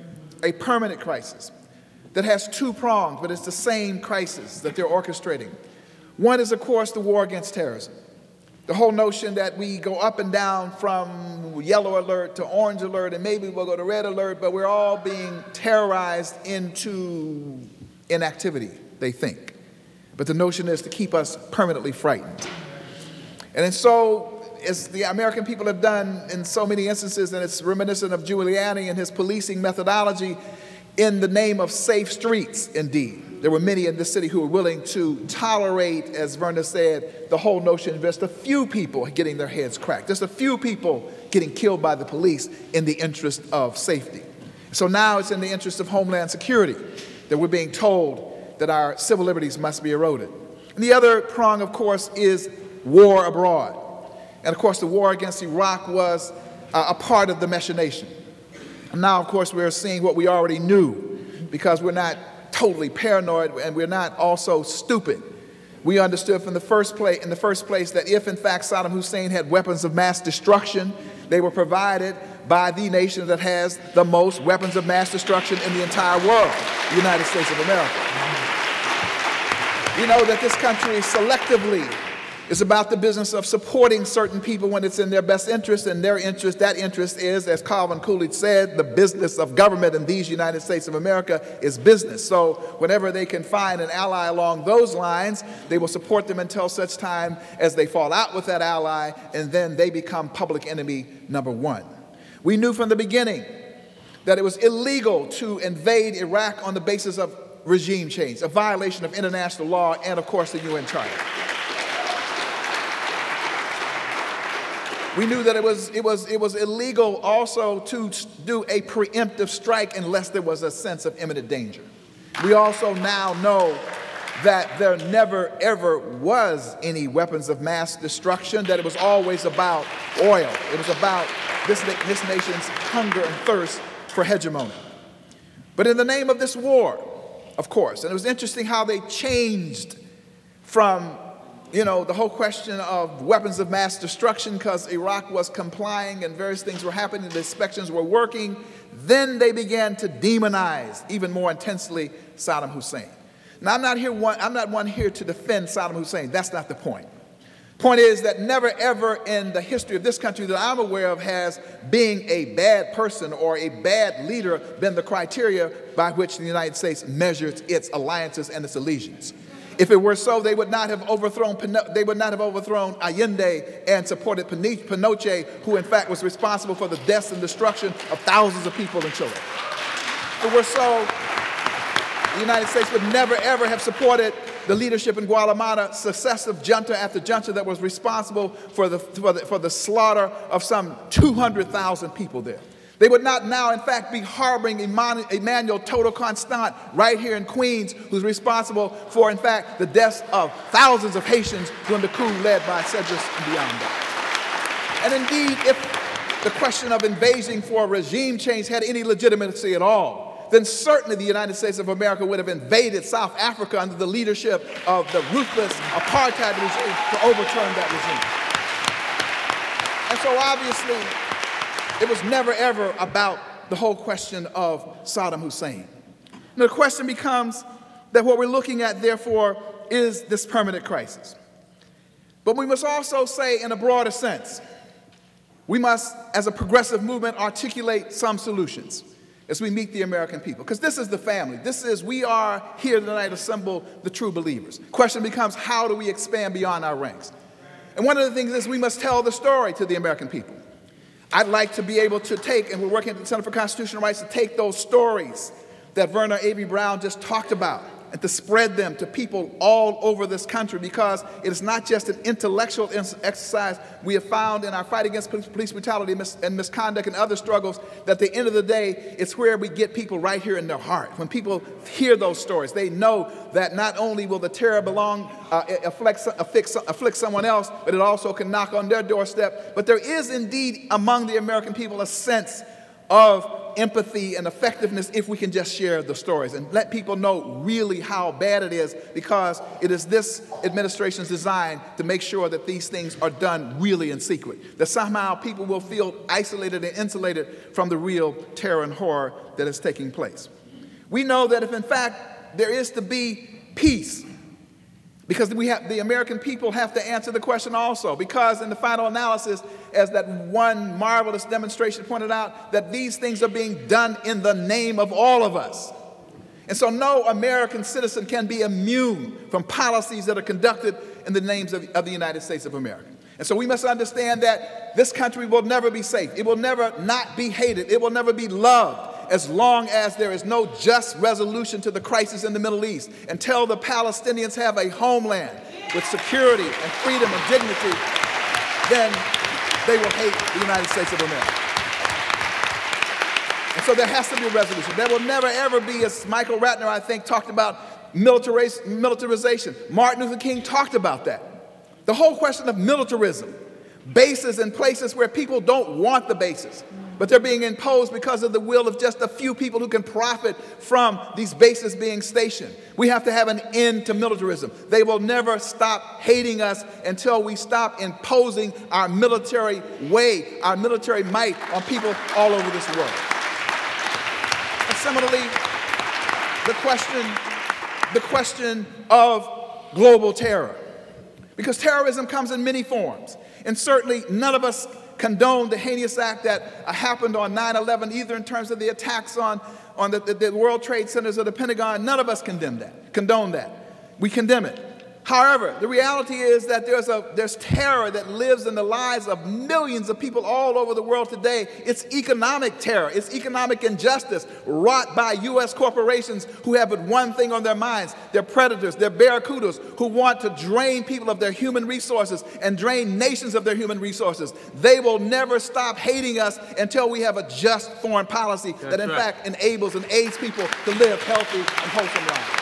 that has two prongs, but it's the same crisis that they're orchestrating. One is, of course, the war against terrorism. The whole notion that we go up and down from yellow alert to orange alert, and maybe we'll go to red alert, but we're all being terrorized into inactivity, they think. But the notion is to keep us permanently frightened. And so, as the American people have done in so many instances, and it's reminiscent of Giuliani and his policing methodology, in the name of safe streets, indeed. There were many in this city who were willing to tolerate, as Verna said, the whole notion of just a few people getting their heads cracked, just a few people getting killed by the police in the interest of safety. So now it's in the interest of Homeland Security that we're being told that our civil liberties must be eroded. And the other prong, of course, is war abroad. And of course, the war against Iraq was a part of the machination. And now, of course, we're seeing what we already knew, because we're not totally paranoid and we're not also stupid. We understood in the first place that if, in fact, Saddam Hussein had weapons of mass destruction, they were provided by the nation that has the most weapons of mass destruction in the entire world, the United States of America. We know that this country selectively It's about the business of supporting certain people when it's in their best interest, and their interest, that interest is, as Calvin Coolidge said, the business of government in these United States of America is business. So whenever they can find an ally along those lines, they will support them until such time as they fall out with that ally, and then they become public enemy number one. We knew from the beginning that it was illegal to invade Iraq on the basis of regime change, a violation of international law and, of course, the UN Charter. We knew that it was illegal also to do a preemptive strike unless there was a sense of imminent danger. We also now know that there never, ever was any weapons of mass destruction, that it was always about oil. It was about this nation's hunger and thirst for hegemony. But in the name of this war, of course, and it was interesting how they changed from the whole question of weapons of mass destruction, because Iraq was complying and various things were happening, the inspections were working. Then they began to demonize even more intensely Saddam Hussein. Now, I'm not one here to defend Saddam Hussein. That's not the point. Point is that never ever in the history of this country that I'm aware of has being a bad person or a bad leader been the criteria by which the United States measures its alliances and its allegiance. If it were so, they would not have overthrown Allende and supported Pinochet, who in fact was responsible for the deaths and destruction of thousands of people in Chile. If it were so, the United States would never ever have supported the leadership in Guatemala, successive junta after junta that was responsible for the slaughter of some 200,000 people there. They would not now, in fact, be harboring Emmanuel Toto Constant right here in Queens, who's responsible for, in fact, the deaths of thousands of Haitians during the coup led by Cedric Biondo. And indeed, if the question of invading for regime change had any legitimacy at all, then certainly the United States of America would have invaded South Africa under the leadership of the ruthless apartheid regime to overturn that regime. And so obviously, it was never, ever about the whole question of Saddam Hussein. Now, the question becomes that what we're looking at, therefore, is this permanent crisis. But we must also say, in a broader sense, we must, as a progressive movement, articulate some solutions as we meet the American people. Because this is the family. We are here tonight assembled the true believers. The question becomes, how do we expand beyond our ranks? And one of the things is we must tell the story to the American people. I'd like to be able to take, and we're working at the Center for Constitutional Rights, to take those stories that Verna A.B. Brown just talked about and to spread them to people all over this country, because it is not just an intellectual exercise. We have found in our fight against police brutality and misconduct and other struggles that at the end of the day, it's where we get people right here in their heart. When people hear those stories, they know that not only will the terror afflict someone else, but it also can knock on their doorstep. But there is indeed among the American people a sense of empathy and effectiveness if we can just share the stories and let people know really how bad it is, because it is this administration's design to make sure that these things are done really in secret, that somehow people will feel isolated and insulated from the real terror and horror that is taking place. We know that if in fact there is to be peace, because the American people have to answer the question also, because in the final analysis, as that one marvelous demonstration pointed out, that these things are being done in the name of all of us. And so no American citizen can be immune from policies that are conducted in the names of the United States of America. And so we must understand that this country will never be safe. It will never not be hated. It will never be loved as long as there is no just resolution to the crisis in the Middle East. Until the Palestinians have a homeland with security and freedom and dignity, then they will hate the United States of America. And so there has to be a resolution. There will never, ever be, as Michael Ratner, I think, talked about militarization. Martin Luther King talked about that. The whole question of militarism, bases in places where people don't want the bases, but they're being imposed because of the will of just a few people who can profit from these bases being stationed. We have to have an end to militarism. They will never stop hating us until we stop imposing our military way, our military might on people all over this world. And similarly, the question of global terror. Because terrorism comes in many forms. And certainly none of us condone the heinous act that happened on 9/11, either in terms of the attacks on the World Trade Centers or the Pentagon. None of us condone that. We condemn it. However, the reality is that there's terror that lives in the lives of millions of people all over the world today. It's economic terror. It's economic injustice wrought by U.S. corporations who have but one thing on their minds. They're predators. They're barracudas who want to drain people of their human resources and drain nations of their human resources. They will never stop hating us until we have a just foreign policy that in fact enables and aids people to live healthy and wholesome lives.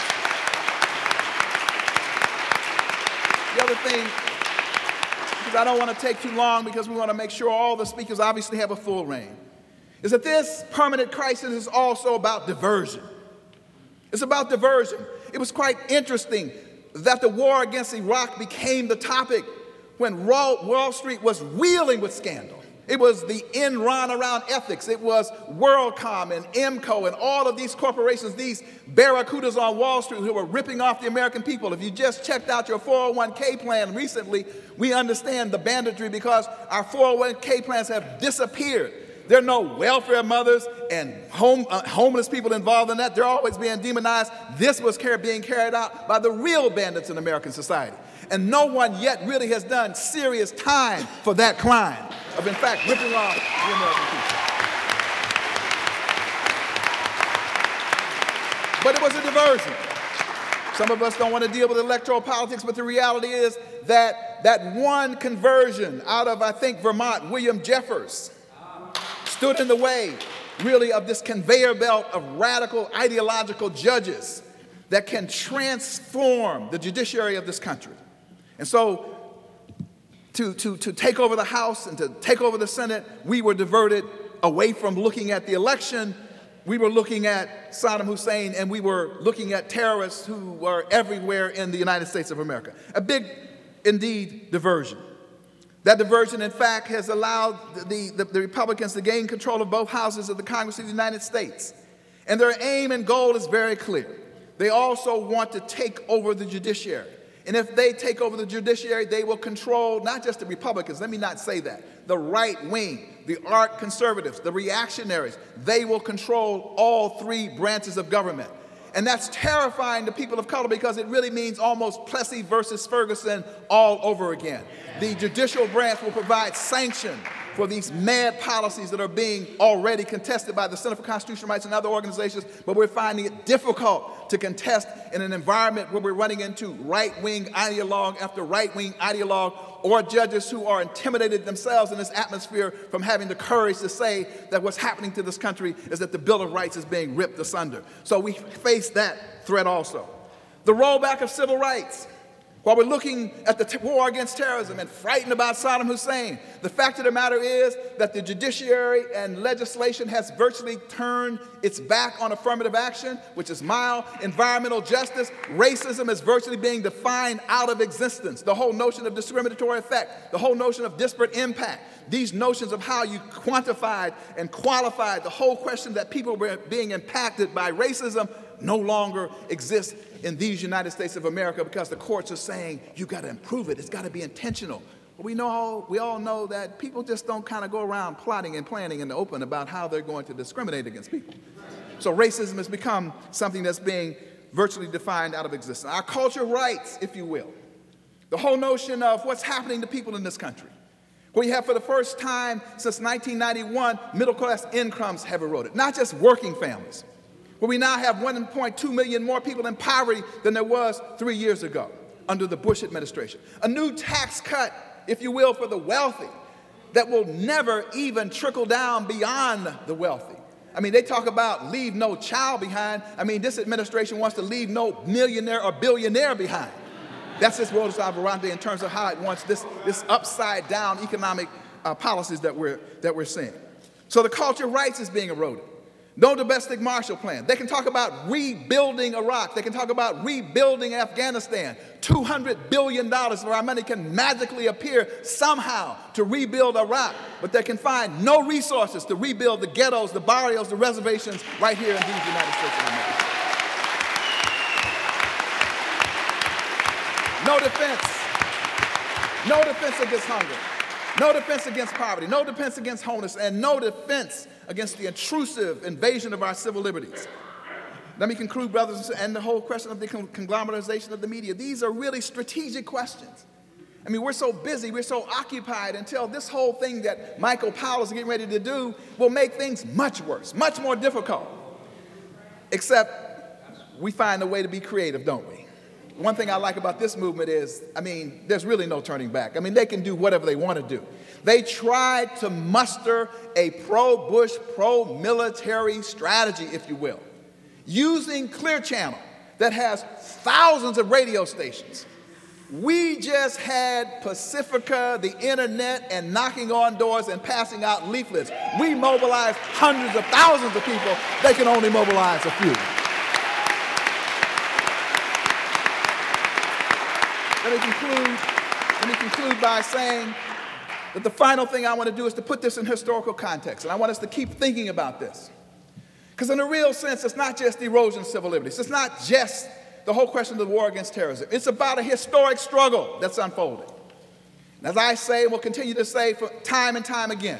The other thing, because I don't want to take too long because we want to make sure all the speakers obviously have a full reign, is that this permanent crisis is also about diversion. It's about diversion. It was quite interesting that the war against Iraq became the topic when Wall Street was reeling with scandal. It was the Enron around ethics. It was WorldCom and EMCO and all of these corporations, these barracudas on Wall Street who were ripping off the American people. If you just checked out your 401k plan recently, we understand the banditry because our 401k plans have disappeared. There are no welfare mothers and homeless people involved in that. They're always being demonized. This was being carried out by the real bandits in American society. And no one yet really has done serious time for that crime of, in fact, ripping off the American people. But it was a diversion. Some of us don't want to deal with electoral politics, but the reality is that one conversion out of, I think, Vermont, William Jeffers, stood in the way, really, of this conveyor belt of radical ideological judges that can transform the judiciary of this country. And so to take over the House and to take over the Senate, we were diverted away from looking at the election. We were looking at Saddam Hussein, and we were looking at terrorists who were everywhere in the United States of America. A big, indeed, diversion. That diversion, in fact, has allowed the Republicans to gain control of both houses of the Congress of the United States. And their aim and goal is very clear. They also want to take over the judiciary. And if they take over the judiciary, they will control not just the Republicans, let me not say that, the right wing, the arch conservatives, the reactionaries. They will control all three branches of government. And that's terrifying to people of color because it really means almost Plessy versus Ferguson all over again. The judicial branch will provide sanction for these mad policies that are being already contested by the Center for Constitutional Rights and other organizations, but we're finding it difficult to contest in an environment where we're running into right-wing ideologue after right-wing ideologue or judges who are intimidated themselves in this atmosphere from having the courage to say that what's happening to this country is that the Bill of Rights is being ripped asunder. So we face that threat also. The rollback of civil rights. While we're looking at the war against terrorism and frightened about Saddam Hussein, the fact of the matter is that the judiciary and legislation has virtually turned its back on affirmative action, which is mild, environmental justice. Racism is virtually being defined out of existence. The whole notion of discriminatory effect, the whole notion of disparate impact, these notions of how you quantified and qualified the whole question that people were being impacted by racism no longer exists in these United States of America because the courts are saying, you got to improve it. It's got to be intentional. But we all know that people just don't kind of go around plotting and planning in the open about how they're going to discriminate against people. So racism has become something that's being virtually defined out of existence. Our culture rights, if you will. The whole notion of what's happening to people in this country. We have, for the first time since 1991, middle-class incomes have eroded, not just working families. But we now have 1.2 million more people in poverty than there was 3 years ago under the Bush administration. A new tax cut, if you will, for the wealthy that will never even trickle down beyond the wealthy. I mean, they talk about leave no child behind. I mean, this administration wants to leave no millionaire or billionaire behind. That's just modus operandi in terms of how it wants this upside-down economic policies that we're seeing. So the culture of rights is being eroded. No domestic Marshall Plan. They can talk about rebuilding Iraq. They can talk about rebuilding Afghanistan. $200 billion of our money can magically appear somehow to rebuild Iraq, but they can find no resources to rebuild the ghettos, the barrios, the reservations right here in these United States of America. No defense. No defense against hunger. No defense against poverty. No defense against homelessness. And no defense against the intrusive invasion of our civil liberties. Let me conclude, brothers and sisters, and the whole question of the conglomeratization of the media. These are really strategic questions. I mean, we're so busy, we're so occupied until this whole thing that Michael Powell is getting ready to do will make things much worse, much more difficult. Except we find a way to be creative, don't we? One thing I like about this movement is, I mean, there's really no turning back. I mean, they can do whatever they want to do. They tried to muster a pro-Bush, pro-military strategy, if you will, using Clear Channel that has thousands of radio stations. We just had Pacifica, the internet, and knocking on doors and passing out leaflets. We mobilized hundreds of thousands of people. They can only mobilize a few. Let me conclude by saying that the final thing I want to do is to put this in historical context, and I want us to keep thinking about this. Because in a real sense, it's not just erosion of civil liberties. It's not just the whole question of the war against terrorism. It's about a historic struggle that's unfolding. And as I say, and will continue to say for time and time again,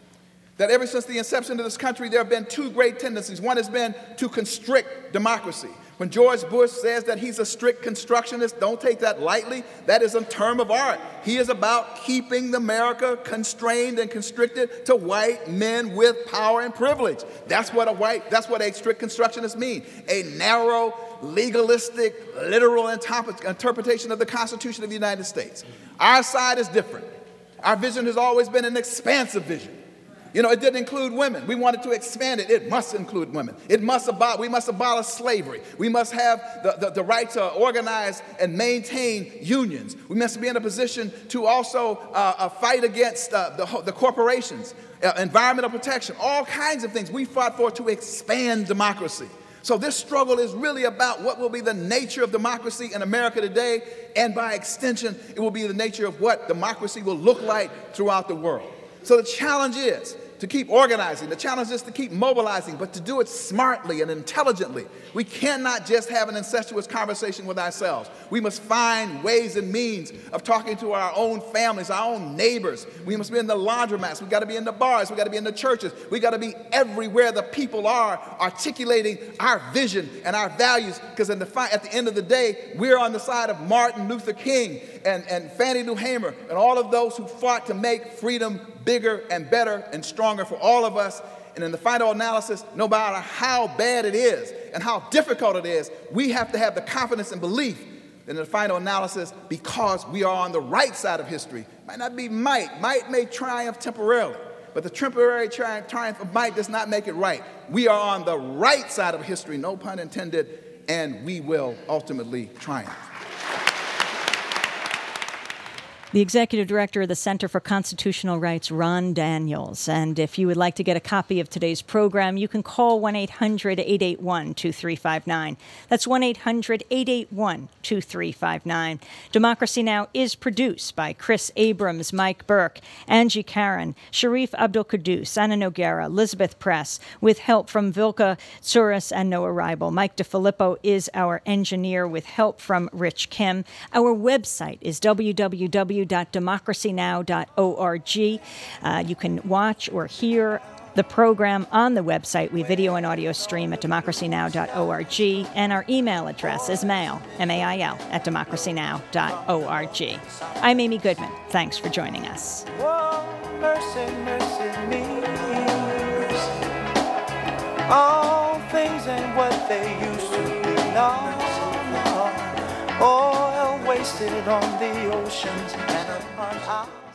that ever since the inception of this country, there have been two great tendencies. One has been to constrict democracy. When George Bush says that he's a strict constructionist, don't take that lightly. That is a term of art. He is about keeping America constrained and constricted to white men with power and privilege. That's what a strict constructionist means. A narrow, legalistic, literal interpretation of the Constitution of the United States. Our side is different. Our vision has always been an expansive vision. You know, it didn't include women. We wanted to expand it. It must include women. We must abolish slavery. We must have the right to organize and maintain unions. We must be in a position to also fight against the corporations, environmental protection, all kinds of things we fought for to expand democracy. So this struggle is really about what will be the nature of democracy in America today, and by extension, it will be the nature of what democracy will look like throughout the world. So the challenge is to keep organizing. The challenge is to keep mobilizing, but to do it smartly and intelligently. We cannot just have an incestuous conversation with ourselves. We must find ways and means of talking to our own families, our own neighbors. We must be in the laundromats. We've got to be in the bars. We've got to be in the churches. We've got to be everywhere the people are, articulating our vision and our values, because at the end of the day, we're on the side of Martin Luther King and Fannie Lou Hamer and all of those who fought to make freedom bigger and better and stronger for all of us. And in the final analysis, no matter how bad it is and how difficult it is, we have to have the confidence and belief that in the final analysis, because we are on the right side of history, might not be might. Might may triumph temporarily, but the temporary triumph of might does not make it right. We are on the right side of history, no pun intended, and we will ultimately triumph. The Executive Director of the Center for Constitutional Rights, Ron Daniels. And if you would like to get a copy of today's program, you can call 1-800-881-2359. That's 1-800-881-2359. Democracy Now! Is produced by Chris Abrams, Mike Burke, Angie Karen, Sharif Abdul-Quddus, Anna Noguera, Elizabeth Press, with help from Vilka Tsuris and Noah Reibel. Mike DeFilippo is our engineer with help from Rich Kim. Our website is www.democracynow.org. You can watch or hear the program on the website. We video and audio stream at democracynow.org, and our email address is mail, M-A-I-L, at democracynow.org. I'm Amy Goodman. Thanks for joining us. Oh, mercy, mercy me. All things ain't what they used to be. No, no. Oil wasted on the oceans and upon our